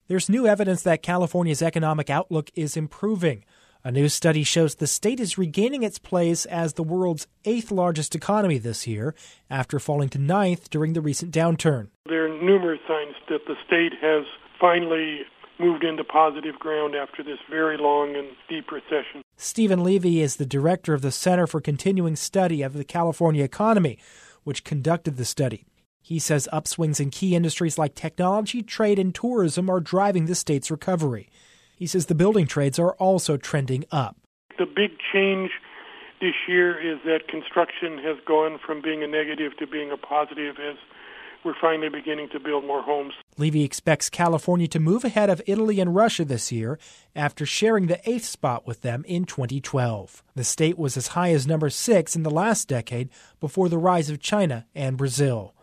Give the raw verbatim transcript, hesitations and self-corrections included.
There's new evidence that California's economic outlook is improving. A new study shows the state is regaining its place as the world's eighth largest economy this year, after falling to ninth during the recent downturn. There are numerous signs that the state has finally moved into positive ground after this very long and deep recession. Stephen Levy is the director of the Center for Continuing Study of the California Economy, which conducted the study. He says upswings in key industries like technology, trade, and tourism are driving the state's recovery. He says the building trades are also trending up. The big change this year is that construction has gone from being a negative to being a positive as we're finally beginning to build more homes. Levy expects California to move ahead of Italy and Russia this year after sharing the eighth spot with them in twenty twelve. The state was as high as number six in the last decade before the rise of China and Brazil.